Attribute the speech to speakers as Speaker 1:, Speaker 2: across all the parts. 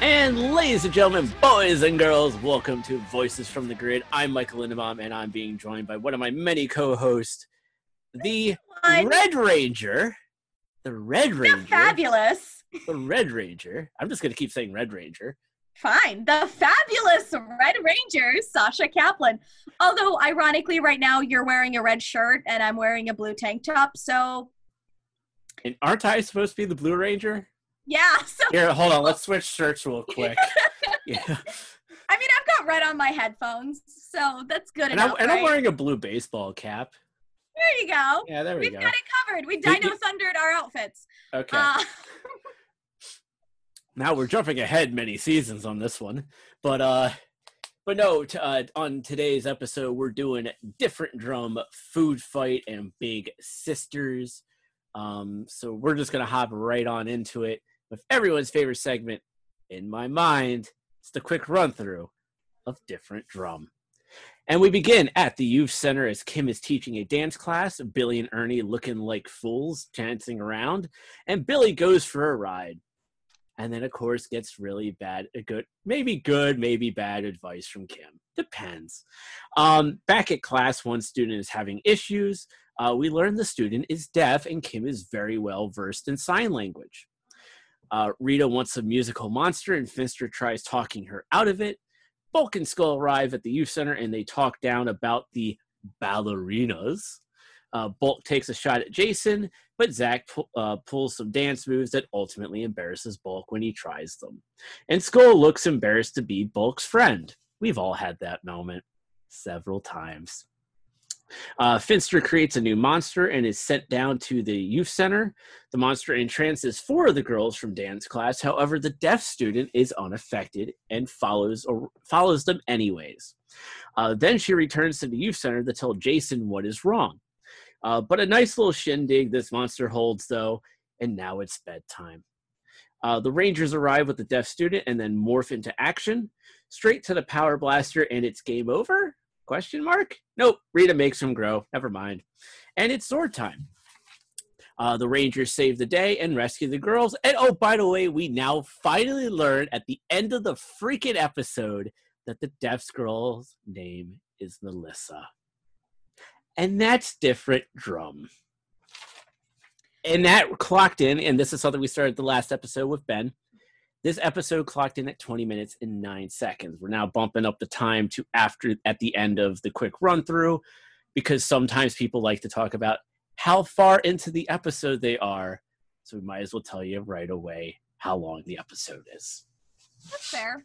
Speaker 1: And ladies and gentlemen, boys and girls, welcome to Voices from the Grid. I'm Michael Lindebaum, and I'm being joined by one of my many co-hosts, the Red Ranger. The Red Ranger.
Speaker 2: You're fabulous.
Speaker 1: The Red Ranger. I'm just going to keep saying Red Ranger.
Speaker 2: Fine. The fabulous Red Ranger, Sasha Kaplan. Although, ironically, right now, you're wearing a red shirt, and I'm wearing a blue tank top, so...
Speaker 1: And aren't I supposed to be the Blue Ranger?
Speaker 2: Yeah. So...
Speaker 1: Here, hold on. Let's switch shirts real quick. Yeah.
Speaker 2: I mean, I've got red on my headphones, so that's good enough,
Speaker 1: And I'm
Speaker 2: right?
Speaker 1: wearing a blue baseball cap.
Speaker 2: There you go.
Speaker 1: Yeah, there we go.
Speaker 2: We've got it covered. We Dino Thundered our outfits.
Speaker 1: Okay. Now we're jumping ahead many seasons on this one, but no. On today's episode, we're doing Different Drum, Food Fight, and Big Sisters. So we're just gonna hop right on into it with everyone's favorite segment, in my mind. It's the quick run through of Different Drum. And we begin at the youth center as Kim is teaching a dance class. Billy and Ernie looking like fools, dancing around, and Billy goes for a ride. And then, of course, gets really bad, maybe bad advice from Kim. Depends. Back at class, one student is having issues. We learn the student is deaf, and Kim is very well versed in sign language. Rita wants a musical monster, and Finster tries talking her out of it. Bulk and Skull arrive at the youth center, and they talk down about the ballerinas. Bulk takes a shot at Jason, but Zach pulls some dance moves that ultimately embarrasses Bulk when he tries them. And Skull looks embarrassed to be Bulk's friend. We've all had that moment several times. Finster creates a new monster and is sent down to the youth center. The monster entrances 4 of the girls from dance class. However, the deaf student is unaffected and follows them anyways. Then she returns to the youth center to tell Jason what is wrong. But a nice little shindig this monster holds, though, and now it's bedtime. The Rangers arrive with the deaf student and then morph into action. Straight to the power blaster, and it's game over? Question mark? Nope. Rita makes him grow. Never mind. And it's sword time. The Rangers save the day and rescue the girls. And oh, by the way, we now finally learn at the end of the freaking episode that the deaf girl's name is Melissa. And that's Different Drum. And that clocked in, and this is something we started the last episode with Ben. This episode clocked in at 20 minutes and 9 seconds. We're now bumping up the time to after at the end of the quick run through, because sometimes people like to talk about how far into the episode they are. So we might as well tell you right away how long the episode is.
Speaker 2: That's fair.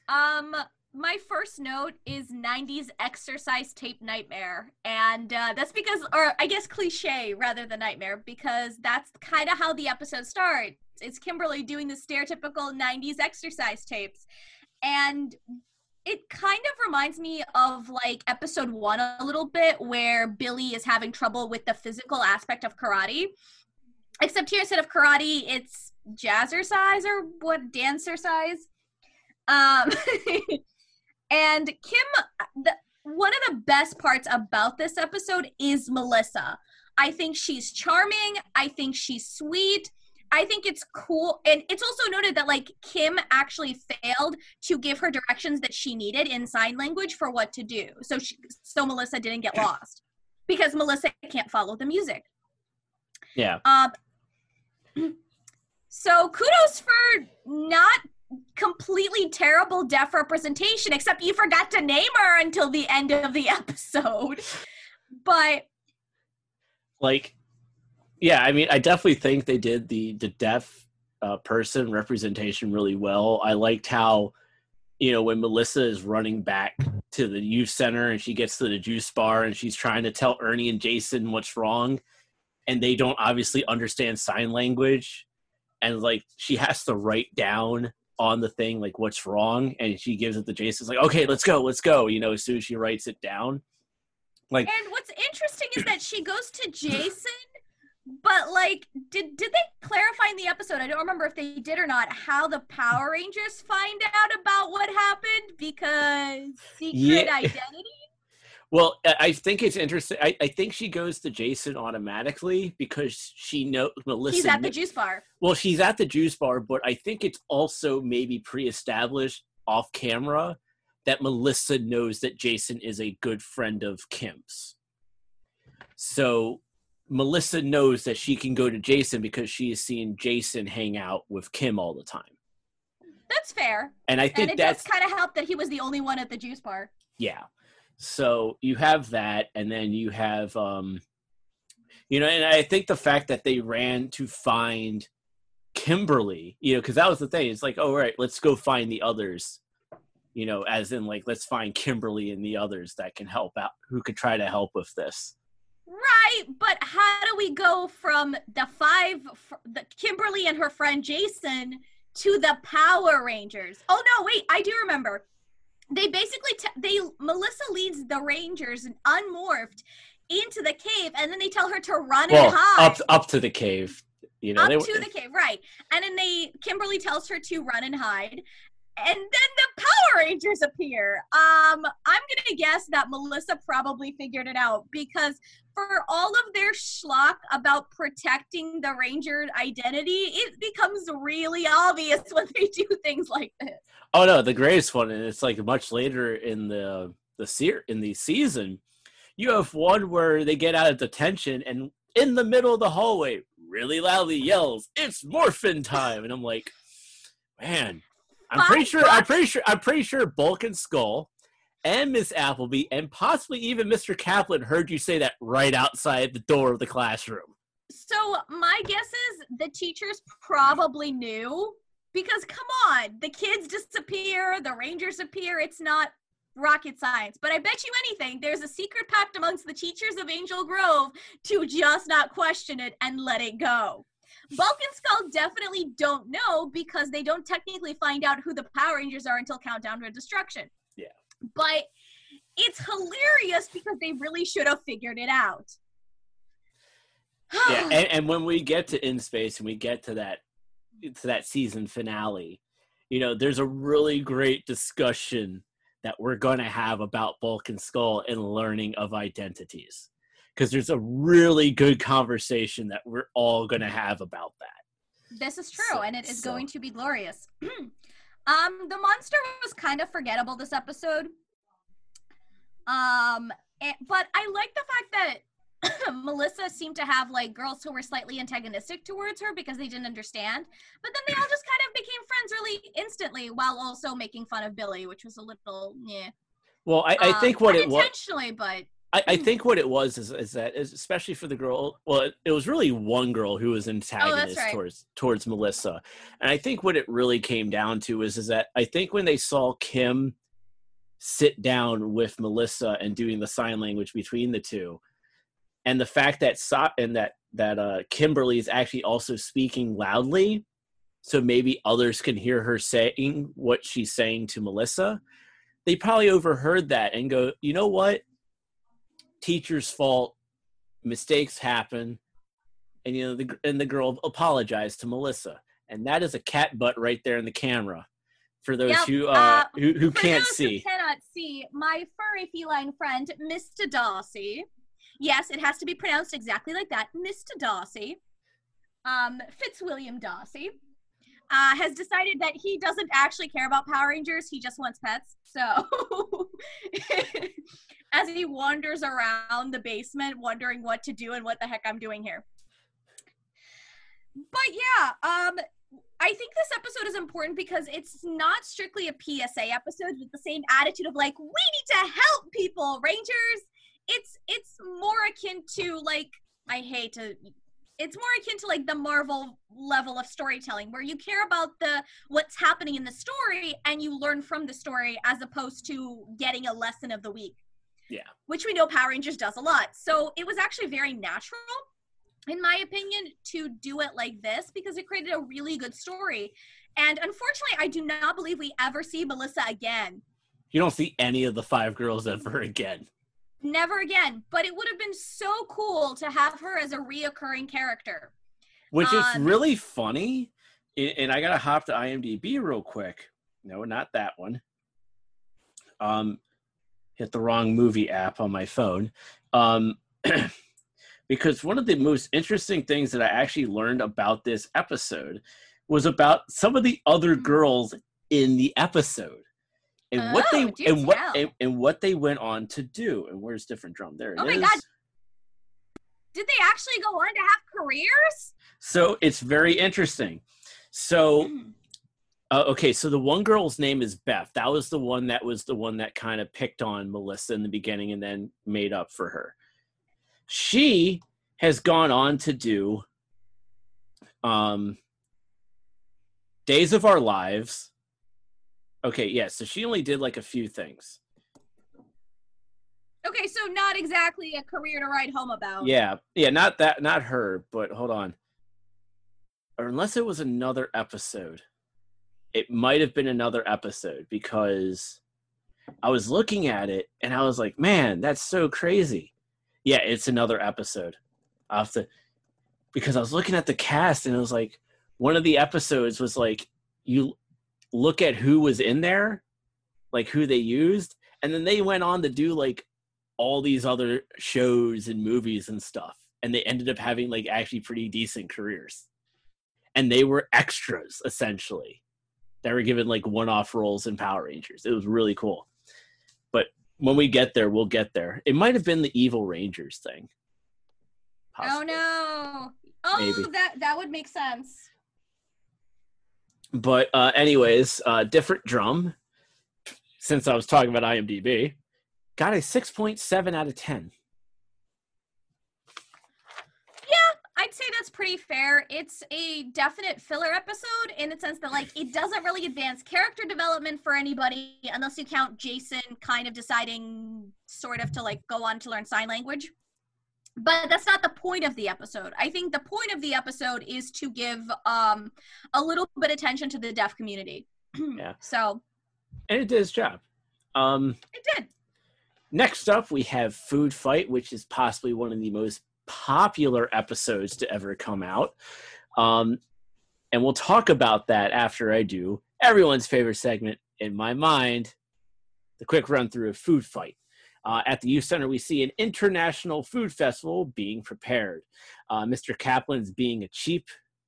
Speaker 2: My first note is 90s exercise tape nightmare. And that's because, or I guess cliche rather than nightmare, because that's kind of how the episode starts. It's Kimberly doing the stereotypical 90s exercise tapes. And it kind of reminds me of like episode 1 a little bit, where Billy is having trouble with the physical aspect of karate. Except here, instead of karate, it's jazzercise or what, dancercise. And Kim, one of the best parts about this episode is Melissa. I think she's charming. I think she's sweet. I think it's cool. And it's also noted that, like, Kim actually failed to give her directions that she needed in sign language for what to do. So Melissa didn't get lost because Melissa can't follow the music.
Speaker 1: Yeah.
Speaker 2: So kudos for not completely terrible deaf representation, except you forgot to name her until the end of the episode. But
Speaker 1: like, yeah, I mean, I definitely think they did the deaf person representation really well. I liked how, you know, when Melissa is running back to the youth center and she gets to the juice bar and she's trying to tell Ernie and Jason what's wrong, and they don't obviously understand sign language, and like she has to write down on the thing like what's wrong, and she gives it to Jason. It's like, okay, let's go, you know, as soon as she writes it down. Like,
Speaker 2: and what's interesting is that she goes to Jason, but like did they clarify in the episode, I don't remember if they did or not, how the Power Rangers find out about what happened, because secret identity?
Speaker 1: Well, I think it's interesting. I think she goes to Jason automatically because she knows Melissa.
Speaker 2: She's at the juice bar.
Speaker 1: Well, she's at the juice bar, but I think it's also maybe pre-established off camera that Melissa knows that Jason is a good friend of Kim's. So Melissa knows that she can go to Jason because she is seeing Jason hang out with Kim all the time.
Speaker 2: That's fair.
Speaker 1: And I think that's
Speaker 2: does kind of help that he was the only one at the juice bar.
Speaker 1: Yeah. So you have that, and then you have, and I think the fact that they ran to find Kimberly, because that was the thing. It's like, oh, right, let's go find the others, as in like, let's find Kimberly and the others that can help out, who could try to help with this.
Speaker 2: Right, but how do we go from the Kimberly and her friend Jason to the Power Rangers? Oh no, wait, I do remember. They basically Melissa leads the Rangers unmorphed into the cave, and then they tell her to run and hide.
Speaker 1: Up to the cave,
Speaker 2: to the cave, right? And then Kimberly tells her to run and hide, and then the Power Rangers appear. I'm gonna guess that Melissa probably figured it out, because for all of their schlock about protecting the Ranger identity, it becomes really obvious when they do things like this.
Speaker 1: Oh no, the greatest one, and it's like much later in the season, you have one where they get out of detention and in the middle of the hallway really loudly yells, "It's morphin' time!" And I'm like, man, I'm pretty sure Bulk and Skull and Miss Appleby and possibly even Mr. Kaplan heard you say that right outside the door of the classroom.
Speaker 2: So my guess is the teachers probably knew, because come on, the kids disappear, the Rangers appear, it's not rocket science. But I bet you anything, there's a secret pact amongst the teachers of Angel Grove to just not question it and let it go. Bulk and Skull definitely don't know, because they don't technically find out who the Power Rangers are until Countdown to Destruction.
Speaker 1: Yeah.
Speaker 2: But it's hilarious because they really should have figured it out.
Speaker 1: Yeah, and when we get to In Space and we get to that season finale, there's a really great discussion that we're going to have about Bulk and Skull and learning of identities. Because there's a really good conversation that we're all going to have about that.
Speaker 2: This is true, and it is going to be glorious. The monster was kind of forgettable this episode. But I like the fact that Melissa seemed to have like girls who were slightly antagonistic towards her because they didn't understand. But then they all just kind of became friends really instantly, while also making fun of Billy, which was a little, yeah.
Speaker 1: Well, I think what it was
Speaker 2: unintentionally, but
Speaker 1: I think what it was is that, especially for the girl, well, it was really one girl who was antagonist towards Melissa. And I think what it really came down to is that I think when they saw Kim sit down with Melissa and doing the sign language between the two, and the fact that Kimberly is actually also speaking loudly, so maybe others can hear her saying what she's saying to Melissa, they probably overheard that and go, you know what? Teacher's fault, mistakes happen, and the girl apologized to Melissa, and that is a cat butt right there in the camera for those who can't see.
Speaker 2: Who cannot see, my furry feline friend, Mr. Darcy. Yes, it has to be pronounced exactly like that, Mr. Darcy. Fitzwilliam Darcy has decided that he doesn't actually care about Power Rangers. He just wants pets. So as he wanders around the basement wondering what to do and what the heck I'm doing here. But yeah, I think this episode is important because it's not strictly a PSA episode with the same attitude of like, we need to help people, Rangers. It's more akin to like, it's more akin to like the Marvel level of storytelling where you care about what's happening in the story and you learn from the story as opposed to getting a lesson of the week.
Speaker 1: Yeah. Which
Speaker 2: we know Power Rangers does a lot. So it was actually very natural, in my opinion, to do it like this because it created a really good story. And unfortunately, I do not believe we ever see Melissa again.
Speaker 1: You don't see any of the 5 girls ever again.
Speaker 2: Never again. But it would have been so cool to have her as a reoccurring character.
Speaker 1: Which is really funny. And I got to hop to IMDb real quick. No, not that one. hit the wrong movie app on my phone. Because one of the most interesting things that I actually learned about this episode was about some of the other girls in the episode and what they went on to do. And where's Different Drum? There it is. Oh my God.
Speaker 2: Did they actually go on to have careers?
Speaker 1: So it's very interesting. So, okay, so the one girl's name is Beth. That was the one that kind of picked on Melissa in the beginning and then made up for her. She has gone on to do Days of Our Lives. Okay, yeah, so she only did like a few things.
Speaker 2: Okay, so not exactly a career to write home about.
Speaker 1: Yeah, not her, but hold on. Or unless it was another episode. It might have been another episode because I was looking at it and I was like, man, that's so crazy. Yeah, it's another episode. Because I was looking at the cast and it was like, one of the episodes was like, you look at who was in there, like who they used, and then they went on to do like all these other shows and movies and stuff. And they ended up having like actually pretty decent careers. And they were extras, essentially. They were given like one-off roles in Power Rangers. It was really cool. But when we get there, we'll get there. It might have been the Evil Rangers thing. Possibly.
Speaker 2: Oh, no. Oh, maybe. That would make sense.
Speaker 1: But anyways, Different Drum, since I was talking about IMDb, got a 6.7 out of 10.
Speaker 2: I'd say that's pretty fair. It's a definite filler episode in the sense that, like, it doesn't really advance character development for anybody unless you count Jason kind of deciding sort of to, like, go on to learn sign language. But that's not the point of the episode. I think the point of the episode is to give a little bit of attention to the deaf community.
Speaker 1: Yeah.
Speaker 2: So.
Speaker 1: And it did its job.
Speaker 2: It did.
Speaker 1: Next up, we have Food Fight, which is possibly one of the most popular episodes to ever come out. And we'll talk about that after I do everyone's favorite segment in my mind, the quick run through of Food Fight. At the Youth Center, we see an international food festival being prepared. Mr. Kaplan's being a cheap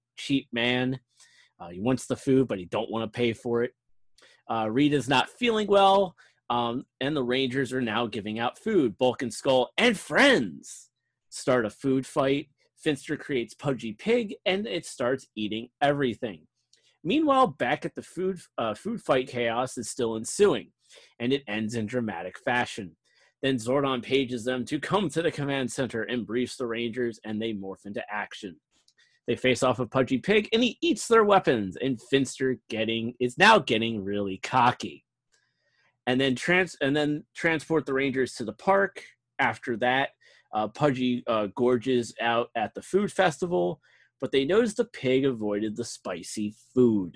Speaker 1: man. He wants the food, but he don't want to pay for it. Rita's not feeling well, and the Rangers are now giving out food. Bulk and Skull and friends start a food fight. Finster creates Pudgy Pig, and it starts eating everything. Meanwhile, back at the food fight, chaos is still ensuing, and it ends in dramatic fashion. Then Zordon pages them to come to the command center and briefs the Rangers, and they morph into action. They face off with Pudgy Pig, and he eats their weapons, and Finster is now getting really cocky. And then transport the Rangers to the park. After that, Pudgy gorges out at the food festival, but they notice the pig avoided the spicy food.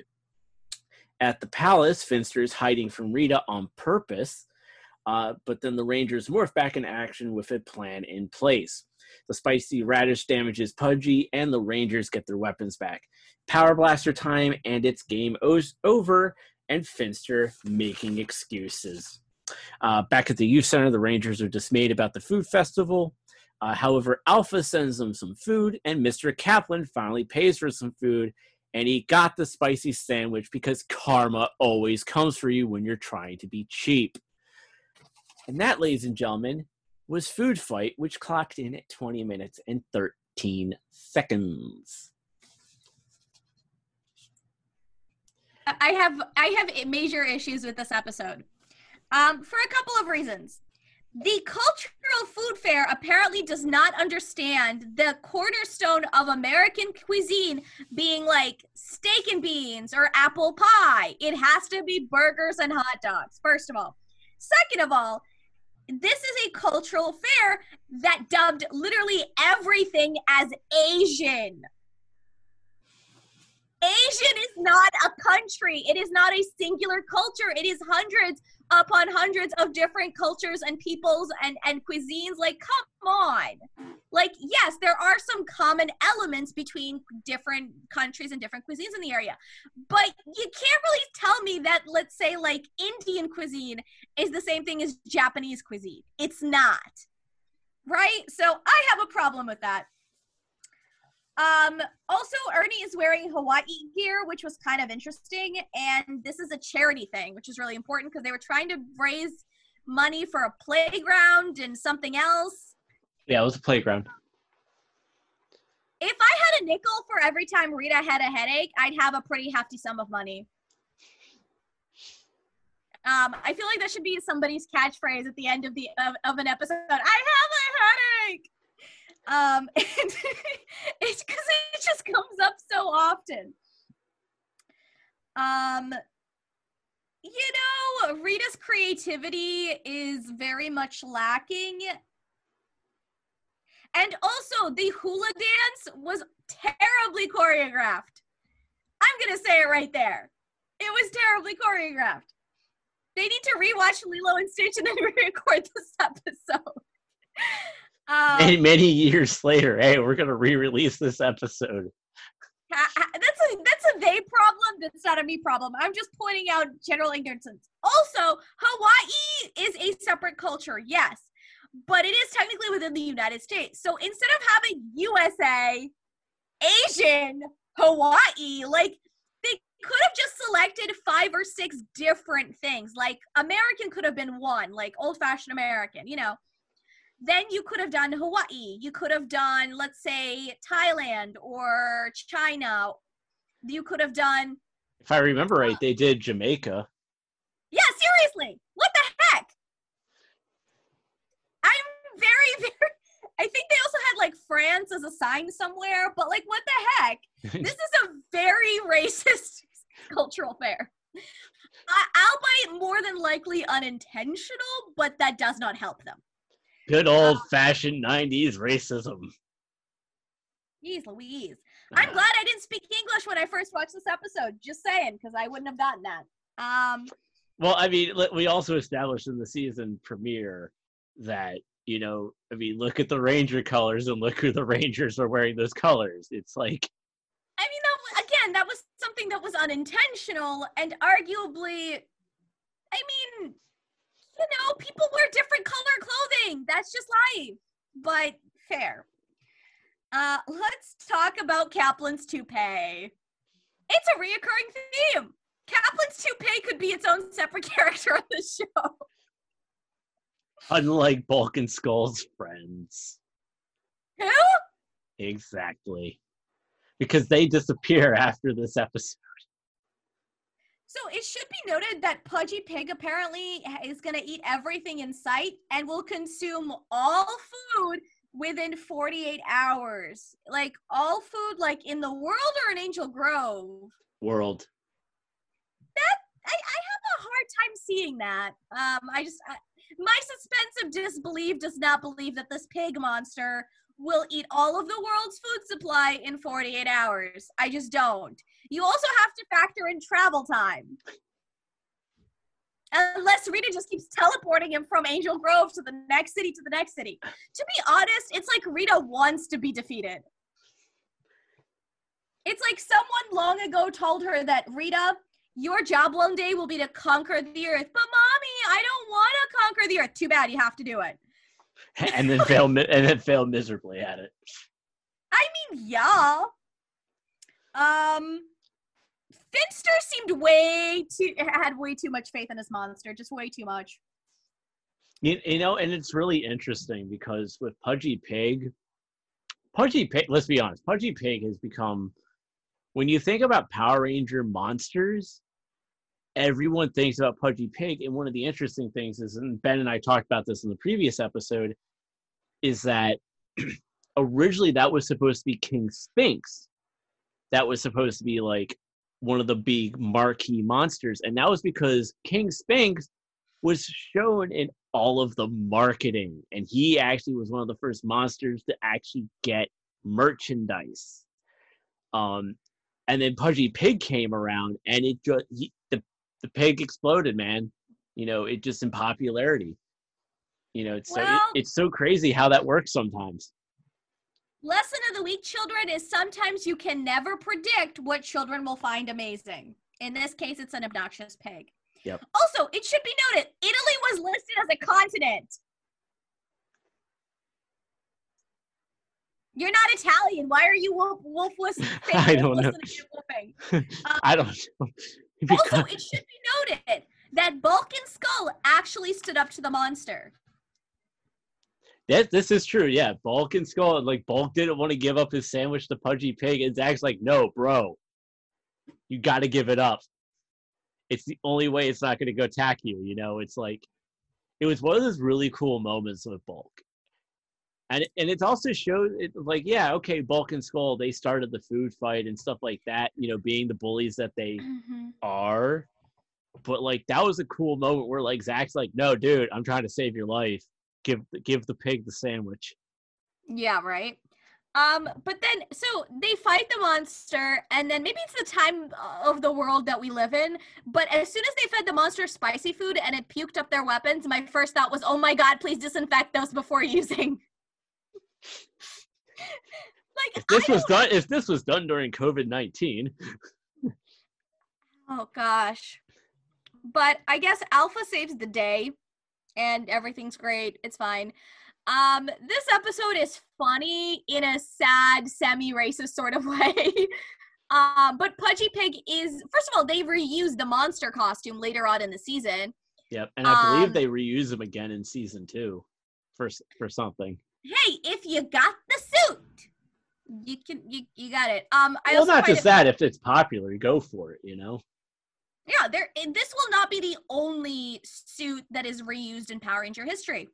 Speaker 1: At the palace, Finster is hiding from Rita on purpose, but then the Rangers morph back in action with a plan in place. The spicy radish damages Pudgy, and the Rangers get their weapons back. Power Blaster time, and it's game over, and Finster making excuses. Back at the Youth Center, the Rangers are dismayed about the food festival. However, Alpha sends them some food, and Mr. Kaplan finally pays for some food, and he got the spicy sandwich because karma always comes for you when you're trying to be cheap. And that, ladies and gentlemen, was Food Fight, which clocked in at 20 minutes and 13 seconds.
Speaker 2: I have major issues with this episode for a couple of reasons. The cultural food fair apparently does not understand the cornerstone of American cuisine being like steak and beans or apple pie. It has to be burgers and hot dogs, first of all. Second of all, this is a cultural fair that dubbed literally everything as Asian. Asian is not a country. It is not a singular culture. It is hundreds upon hundreds of different cultures and peoples and cuisines. Like, come on. Like, yes, there are some common elements between different countries and different cuisines in the area. But you can't really tell me that, let's say, like, Indian cuisine is the same thing as Japanese cuisine. It's not. Right? So I have a problem with that. Also, Ernie is wearing Hawaii gear, which was kind of interesting. And this is a charity thing, which is really important because they were trying to raise money for a playground and something else.
Speaker 1: Yeah, it was a playground.
Speaker 2: If I had a nickel for every time Rita had a headache, I'd have a pretty hefty sum of money. I feel like that should be somebody's catchphrase at the end of an episode. I have a headache. And it's because it just comes up so often. You know, Rita's creativity is very much lacking. And also, the hula dance was terribly choreographed. I'm going to say it right there. It was terribly choreographed. They need to rewatch Lilo and Stitch and then re-record this episode.
Speaker 1: Many years later, hey, we're going to re-release this episode.
Speaker 2: That's a they problem. That's not a me problem. I'm just pointing out general ignorance. Also, Hawaii is a separate culture, yes, but it is technically within the United States. So instead of having USA, Asian, Hawaii, like, they could have just selected 5 or 6 different things. Like, American could have been one, like old-fashioned American, you know. Then you could have done Hawaii. You could have done, let's say, Thailand or China. You could have done...
Speaker 1: If I remember right, they did Jamaica.
Speaker 2: Yeah, seriously. What the heck? I'm very, very... I think they also had, like, France as a sign somewhere, but, like, what the heck? This is a very racist cultural fair. Albeit more than likely unintentional, but that does not help them.
Speaker 1: Good old-fashioned 90s racism.
Speaker 2: Jeez Louise. I'm glad I didn't speak English when I first watched this episode. Just saying, because I wouldn't have gotten that.
Speaker 1: Well, I mean, we also established in the season premiere that, you know, I mean, look at the Ranger colors and look who the Rangers are wearing those colors. It's like...
Speaker 2: I mean, that was something that was unintentional and arguably, I mean... You know, people wear different color clothing. That's just life. But fair. Let's talk about Kaplan's toupee. It's a reoccurring theme. Kaplan's toupee could be its own separate character on the show.
Speaker 1: Unlike Bulk and Skull's friends.
Speaker 2: Who?
Speaker 1: Exactly. Because they disappear after this episode.
Speaker 2: So it should be noted that Pudgy Pig apparently is going to eat everything in sight and will consume all food within 48 hours. Like, all food, like, in the world or in Angel Grove?
Speaker 1: World.
Speaker 2: I have a hard time seeing that. My suspense of disbelief does not believe that this pig monster will eat all of the world's food supply in 48 hours. I just don't. You also have to factor in travel time. Unless Rita just keeps teleporting him from Angel Grove to the next city to the next city. To be honest, it's like Rita wants to be defeated. It's like someone long ago told her that, Rita, your job one day will be to conquer the earth. But Mommy, I don't want to conquer the earth. Too bad, you have to do it.
Speaker 1: and then fail miserably at it.
Speaker 2: I mean, yeah. Finster seemed had way too much faith in his monster, just way too much.
Speaker 1: You know, and it's really interesting because with Pudgy Pig, let's be honest, Pudgy Pig has become, when you think about Power Ranger monsters, everyone thinks about Pudgy Pig, and one of the interesting things is, and Ben and I talked about this in the previous episode, is that originally that was supposed to be King Sphinx. That was supposed to be like one of the big marquee monsters, and that was because King Sphinx was shown in all of the marketing, and he actually was one of the first monsters to actually get merchandise. And then Pudgy Pig came around, and it just the pig exploded, man. You know, it just in popularity. You know, it's so crazy how that works sometimes.
Speaker 2: Lesson of the week, children, is sometimes you can never predict what children will find amazing. In this case, it's an obnoxious pig.
Speaker 1: Yep.
Speaker 2: Also, it should be noted, Italy was listed as a continent. You're not Italian. Why are you wolfless?
Speaker 1: I don't know. I don't know.
Speaker 2: Also, it should be noted that Bulk and Skull actually stood up to the monster.
Speaker 1: This is true, yeah. Bulk and Skull, like, Bulk didn't want to give up his sandwich to Pudgy Pig, and Zach's like, no, bro. You got to give it up. It's the only way it's not going to go attack you, you know? It's like, it was one of those really cool moments with Bulk. And it also showed, it like, yeah, okay, Bulk and Skull, they started the food fight and stuff like that, you know, being the bullies that they are. But, like, that was a cool moment where, like, Zach's like, no, dude, I'm trying to save your life. Give the pig the sandwich.
Speaker 2: Yeah, right. But then, so they fight the monster, and then maybe it's the time of the world that we live in, but as soon as they fed the monster spicy food and it puked up their weapons, my first thought was, oh my god, please disinfect those before using. Like,
Speaker 1: if this was done during COVID-19.
Speaker 2: Oh gosh. But I guess Alpha saves the day and everything's great. It's fine. This episode is funny in a sad, semi-racist sort of way. But Pudgy Pig is, first of all, they reused the monster costume later on in the season.
Speaker 1: Yep, and I believe they reuse him again in season 2 for something.
Speaker 2: Hey, if you got the suit, you got it.
Speaker 1: Well, not just that. If it's popular, go for it. You know.
Speaker 2: Yeah, this will not be the only suit that is reused in Power Ranger history.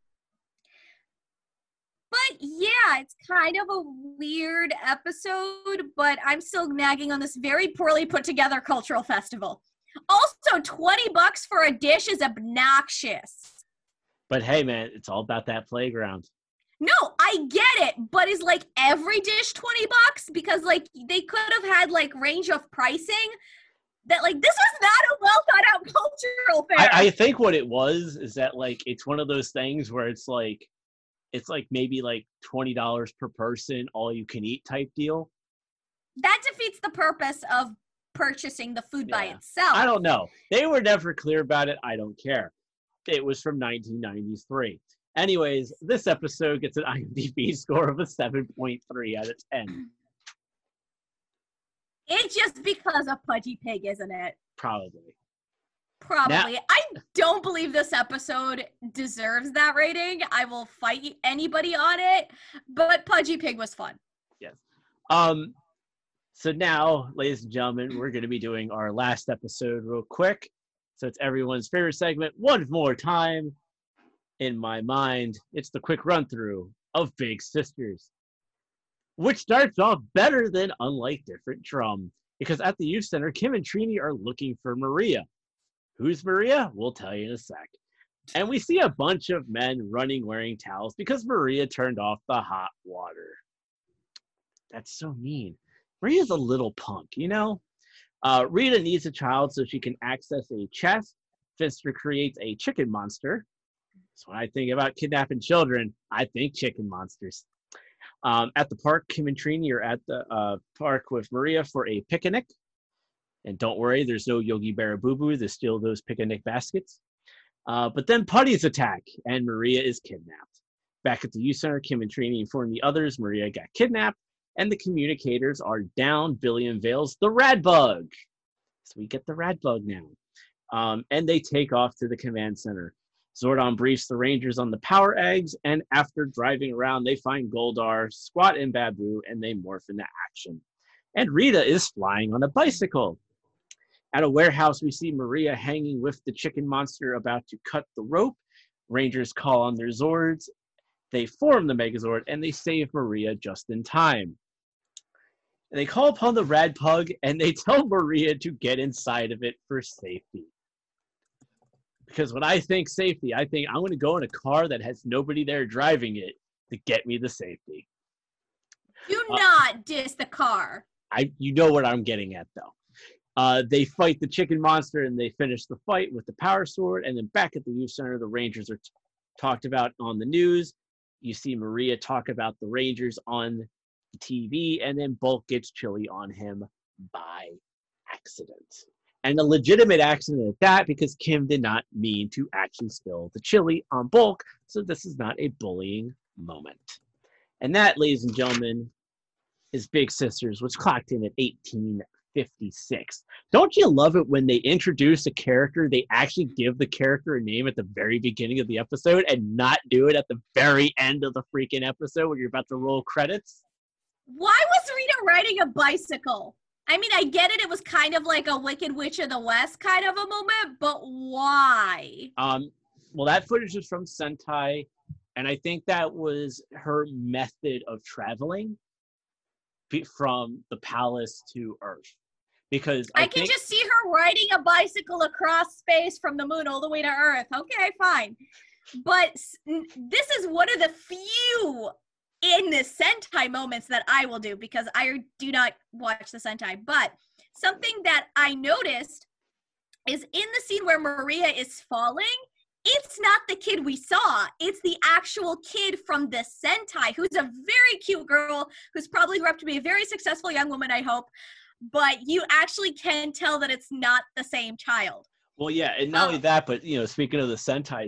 Speaker 2: But yeah, it's kind of a weird episode, but I'm still nagging on this very poorly put together cultural festival. Also, $20 for a dish is obnoxious.
Speaker 1: But hey, man, it's all about that playground.
Speaker 2: No, I get it, but is like every dish $20? Because like they could have had like range of pricing that like this was not a well thought out cultural fair.
Speaker 1: I think what it was is that like it's one of those things where it's like maybe like $20 per person, all you can eat type deal. That
Speaker 2: defeats the purpose of purchasing the food by itself.
Speaker 1: I don't know. They were never clear about it. I don't care. It was from 1993. Anyways, this episode gets an IMDb score of a 7.3 out of 10.
Speaker 2: It's just because of Pudgy Pig, isn't it?
Speaker 1: Probably.
Speaker 2: Now, I don't believe this episode deserves that rating. I will fight anybody on it, but Pudgy Pig was fun.
Speaker 1: Yes. So now, ladies and gentlemen, we're going to be doing our last episode real quick. So it's everyone's favorite segment. One more time. In my mind, it's the quick run-through of Big Sisters, which starts off better than Unlike Different Drum, because at the youth center, Kim and Trini are looking for Maria. Who's Maria? We'll tell you in a sec. And we see a bunch of men running wearing towels because Maria turned off the hot water. That's so mean. Maria's a little punk, you know? Rita needs a child so she can access a chest. Finster creates a chicken monster. So when I think about kidnapping children, I think chicken monsters. At the park, Kim and Trini are at the park with Maria for a picnic. And don't worry, there's no Yogi Berra Boo Boo to steal those picnic baskets. But then putties attack, and Maria is kidnapped. Back at the youth center, Kim and Trini inform the others Maria got kidnapped, and the communicators are down. Billy unveils the Rad Bug. So we get the Rad Bug now. And they take off to the command center. Zordon briefs the Rangers on the power eggs, and after driving around, they find Goldar, Squat, and Babu, and they morph into action. And Rita is flying on a bicycle. At a warehouse, we see Maria hanging with the chicken monster about to cut the rope. Rangers call on their Zords. They form the Megazord, and they save Maria just in time. And they call upon the Rad Pug, and they tell Maria to get inside of it for safety. Because when I think safety, I think I'm going to go in a car that has nobody there driving it to get me the safety.
Speaker 2: Do not diss the car.
Speaker 1: You know what I'm getting at, though. They fight the chicken monster, and they finish the fight with the power sword. And then back at the youth center, the Rangers are talked about on the news. you see Maria talk about the Rangers on the TV, and then Bulk gets chili on him by accident. And a legitimate accident at that, because Kim did not mean to actually spill the chili on Bulk, so this is not a bullying moment. And that, ladies and gentlemen, is Big Sisters, which clocked in at 1856. Don't you love it when they introduce a character, they actually give the character a name at the very beginning of the episode and not do it at the very end of the freaking episode when you're about to roll credits?
Speaker 2: Why was Rita riding a bicycle? I mean, I get it. It was kind of like a Wicked Witch of the West kind of a moment, but why?
Speaker 1: Well, that footage was from Sentai, and I think that was her method of traveling from the palace to Earth. Because
Speaker 2: I can just see her riding a bicycle across space from the moon all the way to Earth. Okay, fine. But this is one of the few in the Sentai moments that I will do, because I do not watch the Sentai. But something that I noticed is in the scene where Maria is falling, it's not the kid we saw. It's the actual kid from the Sentai, who's a very cute girl, who's probably grew up to be a very successful young woman, I hope. But you actually can tell that it's not the same child.
Speaker 1: Well, yeah, and not only that, but, you know, speaking of the Sentai,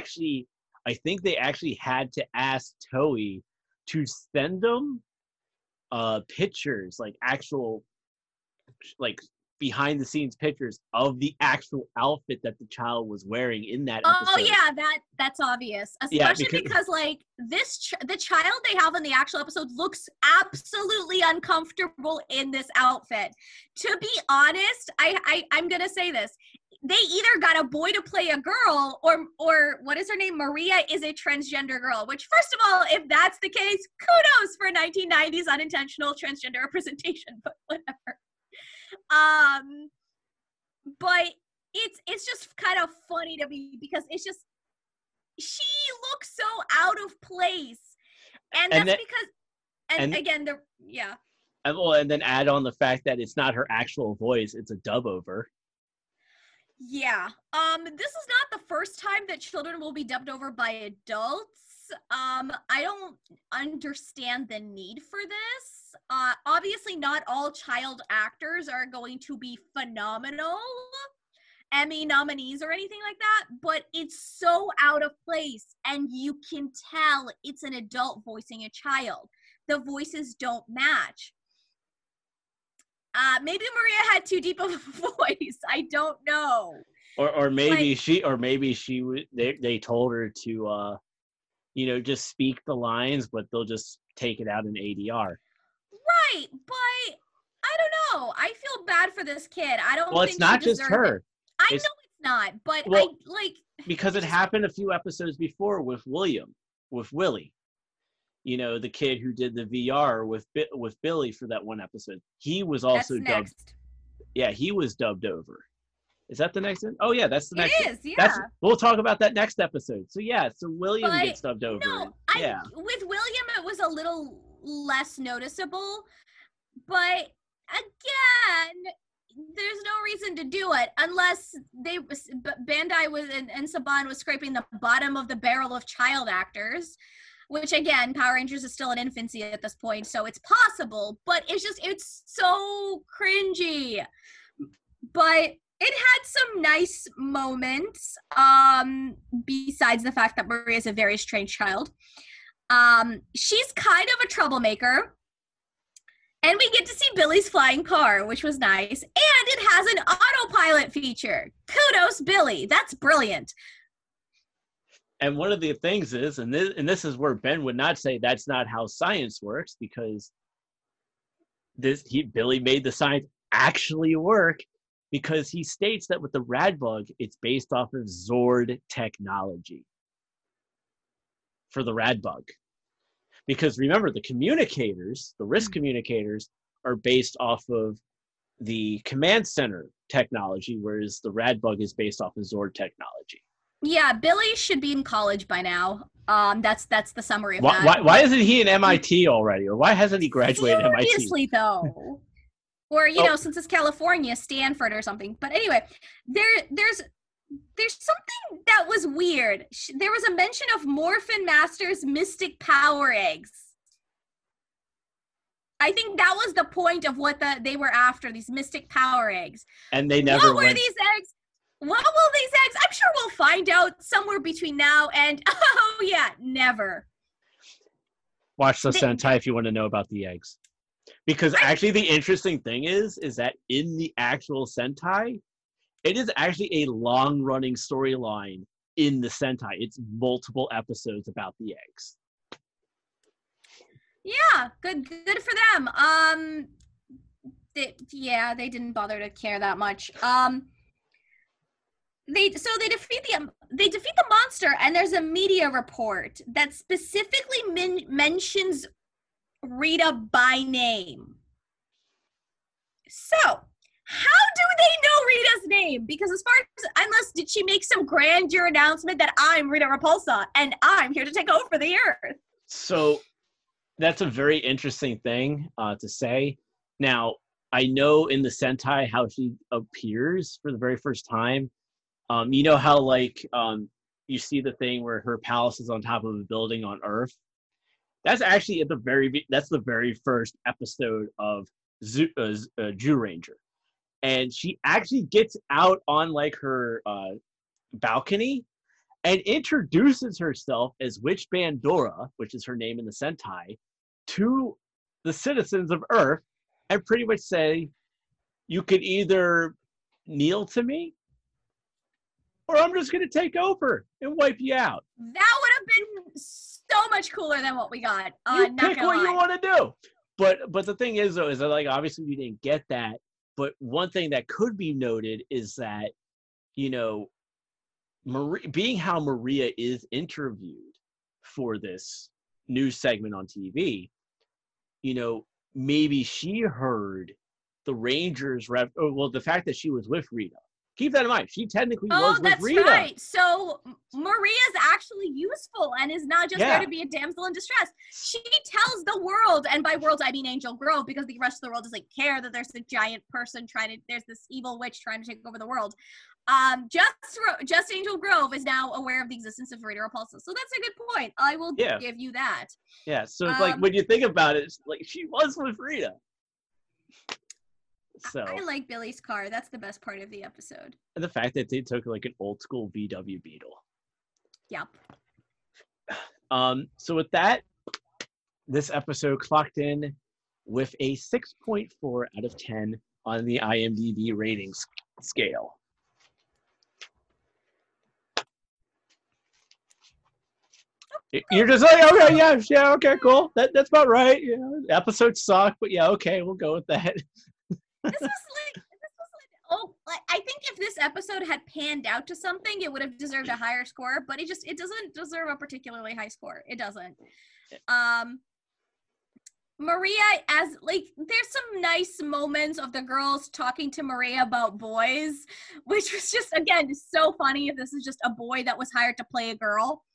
Speaker 1: I think they actually had to ask Toei to send them pictures, like actual, like behind the scenes pictures of the actual outfit that the child was wearing in that episode.
Speaker 2: Oh yeah, that's obvious, especially because like the child they have in the actual episode looks absolutely uncomfortable in this outfit. To be honest, I'm gonna say this. They either got a boy to play a girl, or what is her name? Maria is a transgender girl, which, first of all, if that's the case, kudos for 1990s unintentional transgender representation, but whatever. But it's just kind of funny to me, because it's just, she looks so out of place. And that's because, yeah.
Speaker 1: And then add on the fact that it's not her actual voice, it's a dub over.
Speaker 2: Yeah. This is not the first time that children will be dubbed over by adults. I don't understand the need for this. Obviously not all child actors are going to be phenomenal Emmy nominees or anything like that, but it's so out of place, and you can tell it's an adult voicing a child. The voices don't match. Maybe Maria had too deep of a voice. I don't know.
Speaker 1: Or maybe they told her to just speak the lines, but they'll just take it out in ADR.
Speaker 2: Right, but I don't know. I feel bad for this kid. I don't.
Speaker 1: Well, it's not just her.
Speaker 2: I know it's not, but
Speaker 1: because it happened a few episodes before with Willie. You know, the kid who did the VR with Billy for that one episode. He was also dubbed.
Speaker 2: Next.
Speaker 1: Yeah, he was dubbed over. Is that the next one? Oh yeah, that's the next.
Speaker 2: It is. Yeah.
Speaker 1: We'll talk about that next episode. So yeah, William gets dubbed over.
Speaker 2: No, with William it was a little less noticeable, but again, there's no reason to do it unless Bandai and Saban was scraping the bottom of the barrel of child actors. Which, again, Power Rangers is still in infancy at this point, so it's possible, but it's so cringy. But it had some nice moments, besides the fact that Maria is a very strange child. She's kind of a troublemaker, and we get to see Billy's flying car, which was nice, and it has an autopilot feature. Kudos, Billy. That's brilliant.
Speaker 1: And one of the things is, and this is where Ben would not say that's not how science works, because Billy made the science actually work, because he states that with the Radbug, it's based off of Zord technology for the Radbug. Because remember, the communicators, the risk communicators, are based off of the command center technology, whereas the Radbug is based off of Zord technology.
Speaker 2: Yeah, Billy should be in college by now. That's the summary of that.
Speaker 1: Why isn't he in MIT already? Or why hasn't he graduated MIT?
Speaker 2: Seriously, though. Or, since it's California, Stanford or something. But anyway, there's there's something that was weird. There was a mention of Morphin Master's mystic power eggs. I think that was the point of what they were after, these mystic power eggs.
Speaker 1: And they never
Speaker 2: What were these eggs? What will these eggs? I'm sure we'll find out somewhere between now and, oh yeah, never.
Speaker 1: Watch the Sentai if you want to know about the eggs. Because actually the interesting thing is that in the actual Sentai, it is actually a long-running storyline in the Sentai. It's multiple episodes about the eggs.
Speaker 2: Yeah, good for them. They didn't bother to care that much. They defeat the monster, and there's a media report that specifically mentions Rita by name. So, how do they know Rita's name? Because unless did she make some grandeur announcement that I'm Rita Repulsa and I'm here to take over the Earth?
Speaker 1: So, that's a very interesting thing to say. Now, I know in the Sentai how she appears for the very first time. You know how you see the thing where her palace is on top of a building on Earth? That's actually that's the very first episode of Zyuranger. And she actually gets out on her balcony and introduces herself as Witch Bandora, which is her name in the Sentai, to the citizens of Earth, and pretty much say, you could either kneel to me, or I'm just going to take over and wipe you out.
Speaker 2: That would have been so much cooler than what we got.
Speaker 1: You pick what you want to do. But the thing is, though, is that obviously we didn't get that. But one thing that could be noted is that, being how Maria is interviewed for this news segment on TV, maybe she heard the Rangers the fact that she was with Rita. Keep that in mind. She technically was with Rita. Oh, that's right.
Speaker 2: So Maria's actually useful and is not just there to be a damsel in distress. She tells the world, and by world I mean Angel Grove, because the rest of the world doesn't care that there's a giant person there's this evil witch trying to take over the world. Just Angel Grove is now aware of the existence of Rita Repulsa. So that's a good point. I will give you that.
Speaker 1: Yeah, so it's when you think about it, it's she was with Rita. So
Speaker 2: I like Billy's car. That's the best part of the episode.
Speaker 1: And the fact that they took an old school VW Beetle.
Speaker 2: Yep.
Speaker 1: So with that, this episode clocked in with a 6.4 out of 10 on the IMDb ratings scale. You're just like, okay, yeah, okay, cool. That's about right. Episodes suck, but yeah, okay, we'll go with that.
Speaker 2: I think if this episode had panned out to something, it would have deserved a higher score, but it doesn't deserve a particularly high score. It doesn't. Maria, there's some nice moments of the girls talking to Maria about boys, which was just, again, so funny if this is just a boy that was hired to play a girl.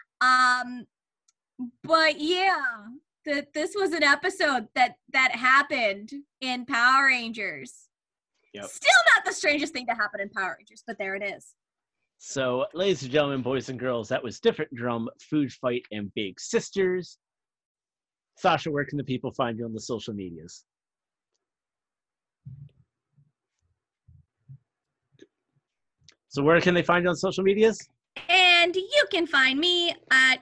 Speaker 2: But yeah, this was an episode that happened in Power Rangers.
Speaker 1: Yep.
Speaker 2: Still not the strangest thing to happen in Power Rangers, but there it is.
Speaker 1: So, ladies and gentlemen, boys and girls, that was Different Drum, Food Fight, and Big Sisters. Sasha, where can the people find you on the social medias? So where can they find you on social medias?
Speaker 2: And you can find me at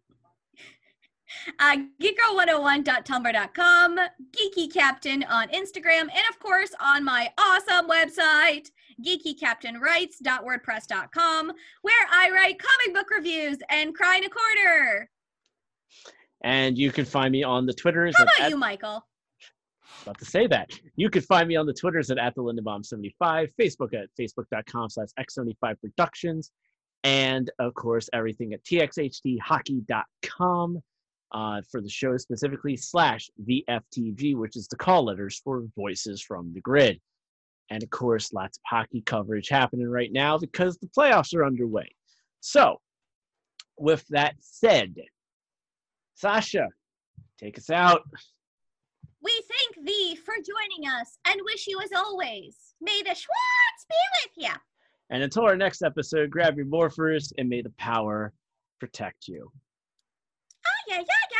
Speaker 2: geekgirl101.tumblr.com, Geeky Captain on Instagram, and of course on my awesome website, geekycaptainwrites.wordpress.com, where I write comic book reviews and cry in a corner.
Speaker 1: And you can find me on the Twitters.
Speaker 2: How about you, Michael?
Speaker 1: About to say that. You can find me on the Twitters at @thelindenbaum75, Facebook at facebook.com/x75productions, and of course everything at txhdhockey.com. For the show specifically, /VFTG, which is the call letters for Voices from the Grid. And of course, lots of hockey coverage happening right now because the playoffs are underway. So, with that said, Sasha, take us out.
Speaker 2: We thank thee for joining us and wish you as always, may the Schwartz be with you.
Speaker 1: And until our next episode, grab your morphers and may the power protect you.
Speaker 2: Ah, yeah, yeah,